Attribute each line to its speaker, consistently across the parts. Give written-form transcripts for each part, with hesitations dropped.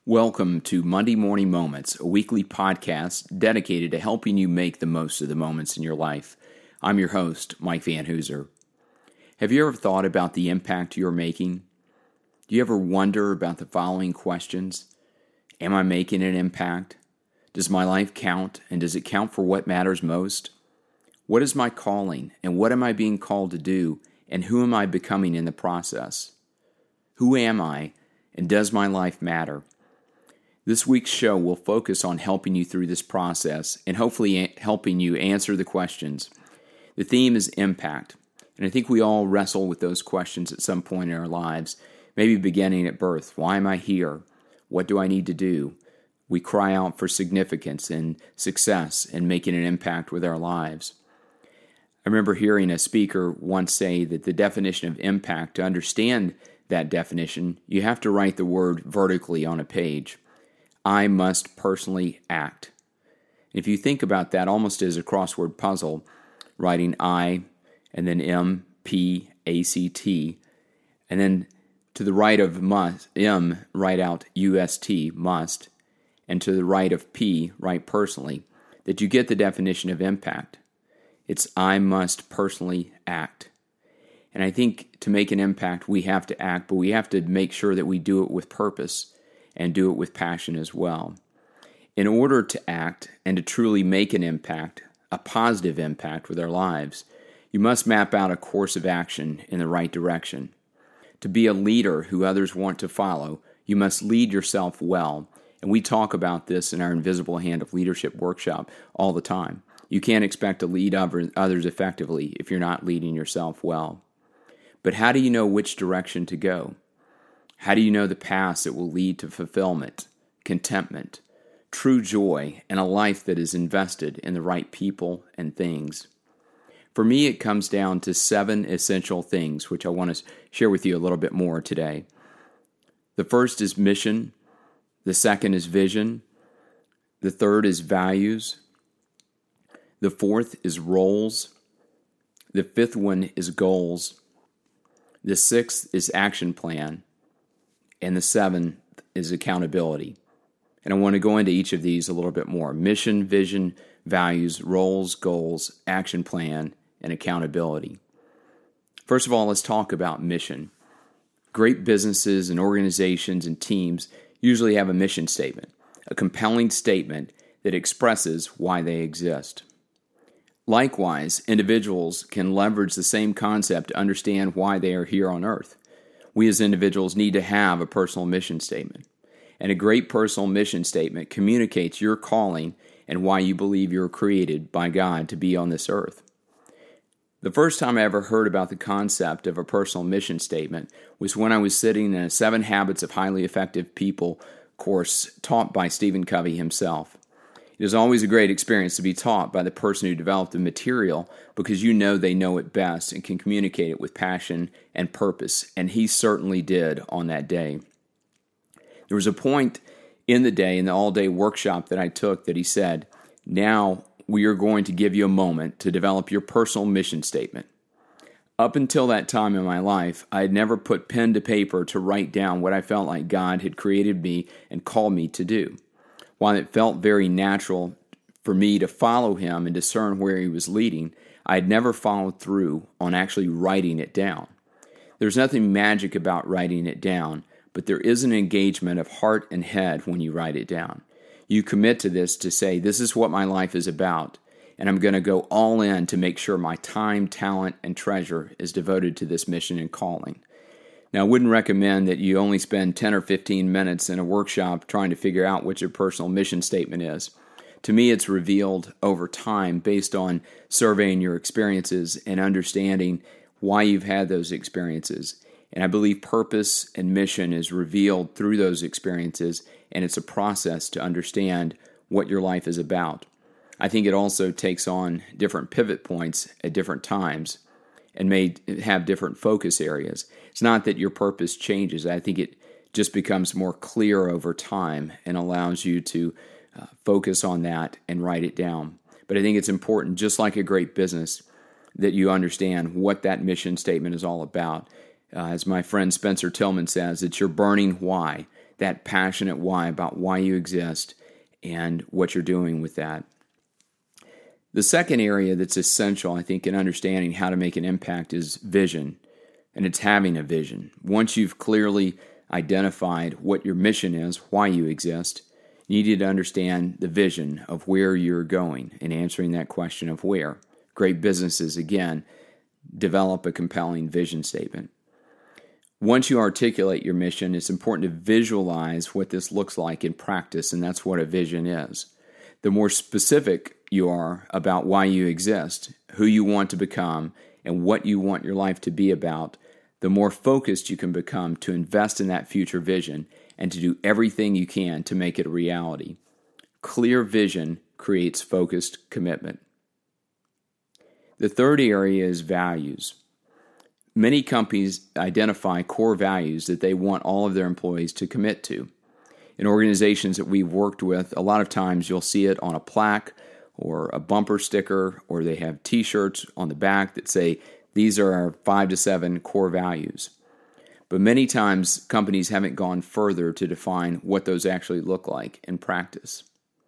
Speaker 1: Welcome to Monday Morning Moments, a weekly podcast dedicated to helping you make the most of the moments in your life. I'm your host, Mike Van Hooser. Have you ever thought about the impact you're making? Do you ever wonder about the following questions? Am I making an impact? Does my life count, and does it count for what matters most? What is my calling, and what am I being called to do, and who am I becoming in the process? Who am I, and does my life matter? This week's show will focus on helping you through this process and hopefully helping you answer the questions. The theme is impact, and I think we all wrestle with those questions at some point in our lives, maybe beginning at birth. Why am I here? What do I need to do? We cry out for significance and success and making an impact with our lives. I remember hearing a speaker once say that the definition of impact, to understand that definition, you have to write the word vertically on a page. I must personally act. If you think about that almost as a crossword puzzle, writing I and then M, P, A, C, T, and then to the right of must, M, write out UST, must, and to the right of P, write personally, that you get the definition of impact. It's I must personally act. And I think to make an impact, we have to act, but we have to make sure that we do it with purpose and do it with passion as well. In order to act and to truly make an impact, a positive impact with our lives, you must map out a course of action in the right direction. To be a leader who others want to follow, you must lead yourself well. And we talk about this in our Invisible Hand of Leadership workshop all the time. You can't expect to lead others effectively if you're not leading yourself well. But how do you know which direction to go? How do you know the paths that will lead to fulfillment, contentment, true joy, and a life that is invested in the right people and things? For me, it comes down to 7 essential things, which I want to share with you a little bit more today. The first is mission. The second is vision. The third is values. The fourth is roles. The fifth one is goals. The sixth is action plan. And the seventh is accountability. And I want to go into each of these a little bit more. Mission, vision, values, roles, goals, action plan, and accountability. First of all, let's talk about mission. Great businesses and organizations and teams usually have a mission statement, a compelling statement that expresses why they exist. Likewise, individuals can leverage the same concept to understand why they are here on earth. We as individuals need to have a personal mission statement. And a great personal mission statement communicates your calling and why you believe you're created by God to be on this earth. The first time I ever heard about the concept of a personal mission statement was when I was sitting in a 7 Habits of Highly Effective People course taught by Stephen Covey himself. It is always a great experience to be taught by the person who developed the material because you know they know it best and can communicate it with passion and purpose, and he certainly did on that day. There was a point in the day, in the all-day workshop that I took, that he said, "Now we are going to give you a moment to develop your personal mission statement." Up until that time in my life, I had never put pen to paper to write down what I felt like God had created me and called me to do. While it felt very natural for me to follow him and discern where he was leading, I had never followed through on actually writing it down. There's nothing magic about writing it down, but there is an engagement of heart and head when you write it down. You commit to this to say, this is what my life is about, and I'm going to go all in to make sure my time, talent, and treasure is devoted to this mission and calling. Now, I wouldn't recommend that you only spend 10 or 15 minutes in a workshop trying to figure out what your personal mission statement is. To me, it's revealed over time based on surveying your experiences and understanding why you've had those experiences. And I believe purpose and mission is revealed through those experiences, and it's a process to understand what your life is about. I think it also takes on different pivot points at different times and may have different focus areas. It's not that your purpose changes. I think it just becomes more clear over time and allows you to focus on that and write it down. But I think it's important, just like a great business, that you understand what that mission statement is all about. As my friend Spencer Tillman says, it's your burning why that passionate why, about why you exist and what you're doing with that. The second area that's essential, I think, in understanding how to make an impact is vision, and it's having a vision. Once you've clearly identified what your mission is, why you exist, you need to understand the vision of where you're going and answering that question of where. Great businesses, again, develop a compelling vision statement. Once you articulate your mission, it's important to visualize what this looks like in practice, and that's what a vision is. The more specific you are about why you exist, who you want to become, and what you want your life to be about, the more focused you can become to invest in that future vision and to do everything you can to make it a reality. Clear vision creates focused commitment. The third area is values. Many companies identify core values that they want all of their employees to commit to. In organizations that we've worked with, a lot of times you'll see it on a plaque or a bumper sticker, or they have t-shirts on the back that say, these are our 5 to 7 core values. But many times companies haven't gone further to define what those actually look like in practice.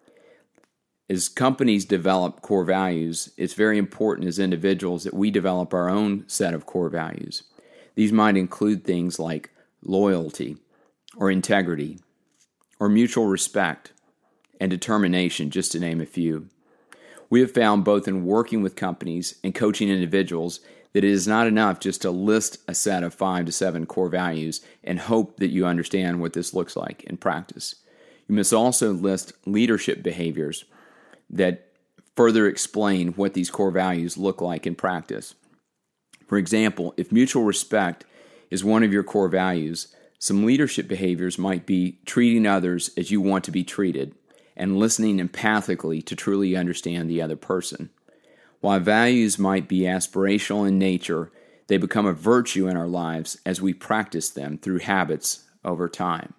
Speaker 1: As companies develop core values, it's very important as individuals that we develop our own set of core values. These might include things like loyalty or integrity or mutual respect and determination, just to name a few. We have found both in working with companies and coaching individuals that it is not enough just to list a set of 5 to 7 core values and hope that you understand what this looks like in practice. You must also list leadership behaviors that further explain what these core values look like in practice. For example, if mutual respect is one of your core values, some leadership behaviors might be treating others as you want to be treated and listening empathically to truly understand the other person. While values might be aspirational in nature, they become a virtue in our lives as we practice them through habits over time.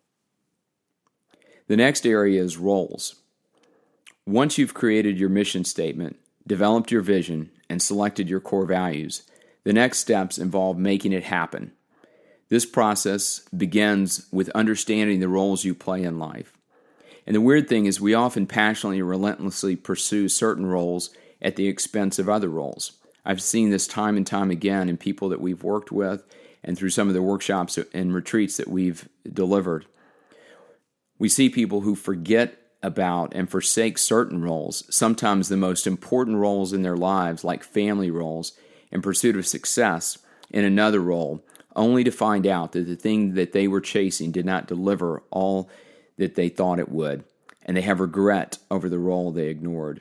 Speaker 1: The next area is roles. Once you've created your mission statement, developed your vision, and selected your core values, the next steps involve making it happen. This process begins with understanding the roles you play in life. And the weird thing is we often passionately and relentlessly pursue certain roles at the expense of other roles. I've seen this time and time again in people that we've worked with and through some of the workshops and retreats that we've delivered. We see people who forget about and forsake certain roles, sometimes the most important roles in their lives, like family roles, in pursuit of success in another role, only to find out that the thing that they were chasing did not deliver all that they thought it would, and they have regret over the role they ignored.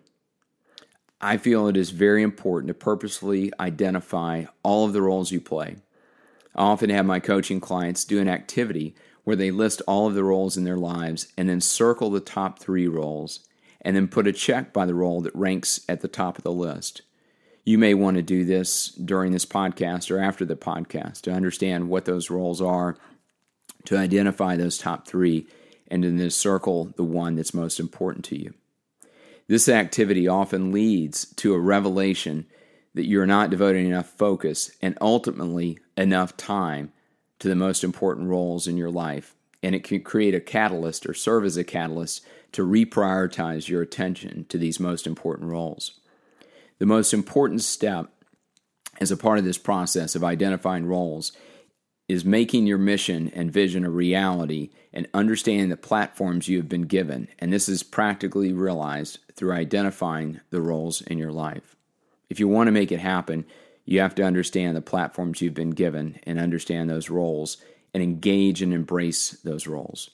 Speaker 1: I feel it is very important to purposefully identify all of the roles you play. I often have my coaching clients do an activity where they list all of the roles in their lives and then circle the top 3 roles and then put a check by the role that ranks at the top of the list. You may want to do this during this podcast or after the podcast to understand what those roles are, to identify those top 3, and then circle the one that's most important to you. This activity often leads to a revelation that you're not devoting enough focus and ultimately enough time to the most important roles in your life, and it can create a catalyst or serve as a catalyst to reprioritize your attention to these most important roles. The most important step as a part of this process of identifying roles is making your mission and vision a reality and understanding the platforms you have been given, and this is practically realized through identifying the roles in your life. If you want to make it happen, you have to understand the platforms you've been given and understand those roles and engage and embrace those roles.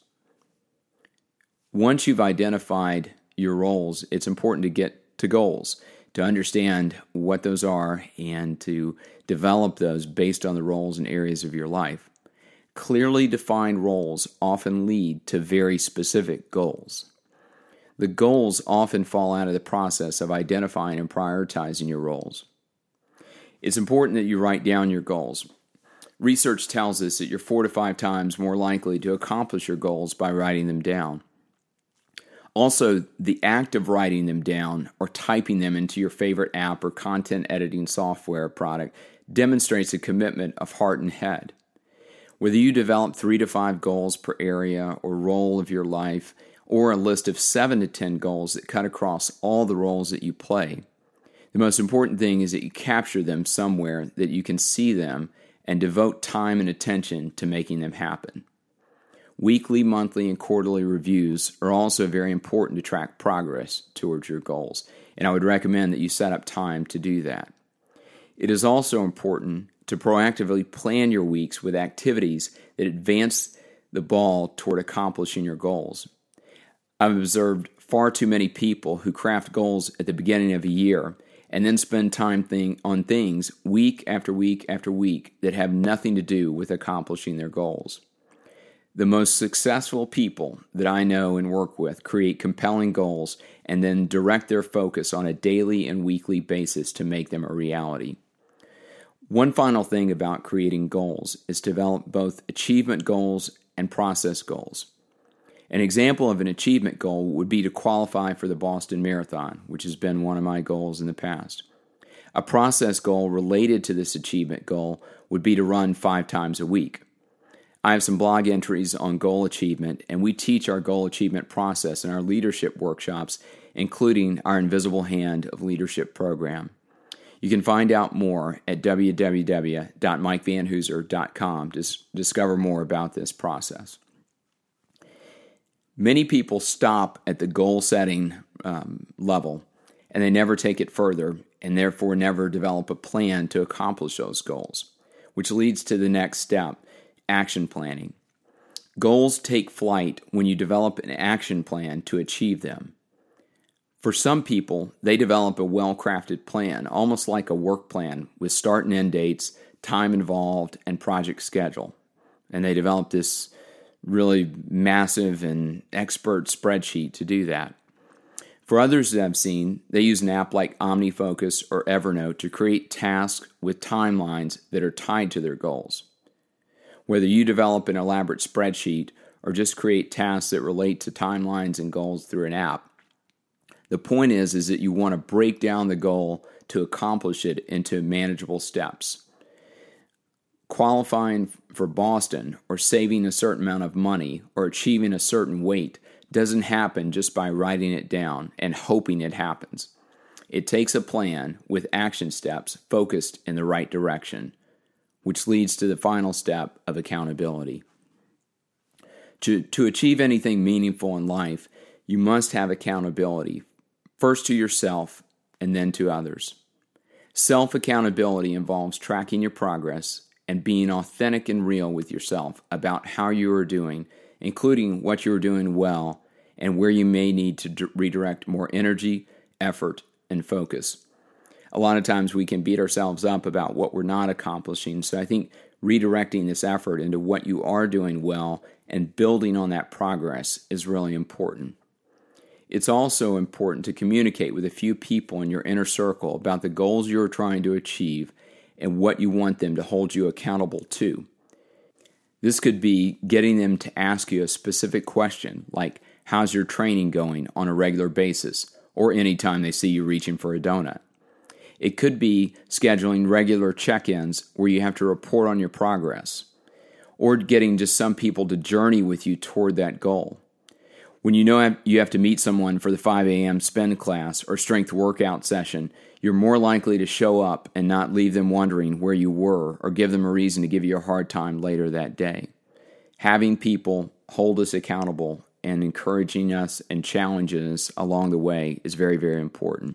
Speaker 1: Once you've identified your roles, it's important to get to goals, to understand what those are and to develop those based on the roles and areas of your life. Clearly defined roles often lead to very specific goals. The goals often fall out of the process of identifying and prioritizing your roles. It's important that you write down your goals. Research tells us that you're 4 to 5 times more likely to accomplish your goals by writing them down. Also, the act of writing them down or typing them into your favorite app or content editing software product demonstrates a commitment of heart and head. Whether you develop 3 to 5 goals per area or role of your life, or a list of 7 to 10 goals that cut across all the roles that you play, the most important thing is that you capture them somewhere that you can see them and devote time and attention to making them happen. Weekly, monthly, and quarterly reviews are also very important to track progress towards your goals, and I would recommend that you set up time to do that. It is also important to proactively plan your weeks with activities that advance the ball toward accomplishing your goals. I've observed far too many people who craft goals at the beginning of a year and then spend time on things week after week after week that have nothing to do with accomplishing their goals. The most successful people that I know and work with create compelling goals and then direct their focus on a daily and weekly basis to make them a reality. One final thing about creating goals is to develop both achievement goals and process goals. An example of an achievement goal would be to qualify for the Boston Marathon, which has been one of my goals in the past. A process goal related to this achievement goal would be to run 5 times a week. I have some blog entries on goal achievement, and we teach our goal achievement process in our leadership workshops, including our Invisible Hand of Leadership program. You can find out more at www.mikevanhooser.com to discover more about this process. Many people stop at the goal setting level, and they never take it further, and therefore never develop a plan to accomplish those goals, which leads to the next step, action planning. Goals take flight when you develop an action plan to achieve them. For some people, they develop a well-crafted plan, almost like a work plan with start and end dates, time involved, and project schedule. And they develop this really massive and expert spreadsheet to do that. For others that I've seen, they use an app like OmniFocus or Evernote to create tasks with timelines that are tied to their goals. Whether you develop an elaborate spreadsheet or just create tasks that relate to timelines and goals through an app, the point is that you want to break down the goal to accomplish it into manageable steps. Qualifying for Boston or saving a certain amount of money or achieving a certain weight doesn't happen just by writing it down and hoping it happens. It takes a plan with action steps focused in the right direction, which leads to the final step of accountability. To achieve anything meaningful in life, you must have accountability, first to yourself and then to others. Self-accountability involves tracking your progress and being authentic and real with yourself about how you are doing, including what you are doing well and where you may need to redirect more energy, effort, and focus. A lot of times we can beat ourselves up about what we're not accomplishing, so I think redirecting this effort into what you are doing well and building on that progress is really important. It's also important to communicate with a few people in your inner circle about the goals you are trying to achieve and what you want them to hold you accountable to. This could be getting them to ask you a specific question, like, how's your training going on a regular basis, or anytime they see you reaching for a donut. It could be scheduling regular check-ins where you have to report on your progress, or getting just some people to journey with you toward that goal. When you know you have to meet someone for the 5 a.m. spin class or strength workout session, you're more likely to show up and not leave them wondering where you were or give them a reason to give you a hard time later that day. Having people hold us accountable and encouraging us and challenging us along the way is very, very important.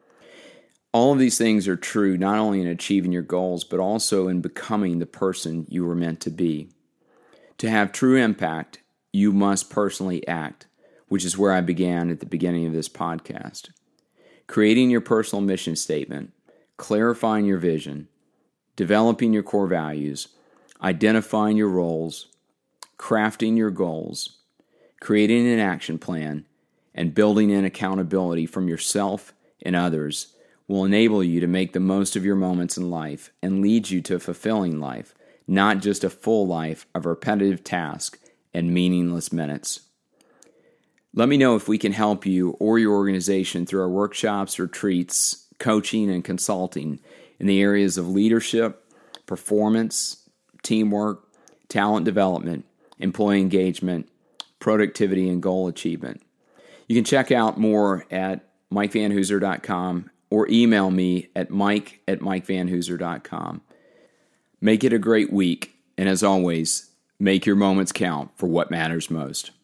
Speaker 1: All of these things are true not only in achieving your goals, but also in becoming the person you were meant to be. To have true impact, you must personally act, which is where I began at the beginning of this podcast. Creating your personal mission statement, clarifying your vision, developing your core values, identifying your roles, crafting your goals, creating an action plan, and building in accountability from yourself and others will enable you to make the most of your moments in life and lead you to a fulfilling life, not just a full life of repetitive tasks and meaningless minutes. Let me know if we can help you or your organization through our workshops, retreats, coaching, and consulting in the areas of leadership, performance, teamwork, talent development, employee engagement, productivity, and goal achievement. You can check out more at MikeVanHooser.com or email me at mike@MikeVanHooser.com. Make it a great week, and as always, make your moments count for what matters most.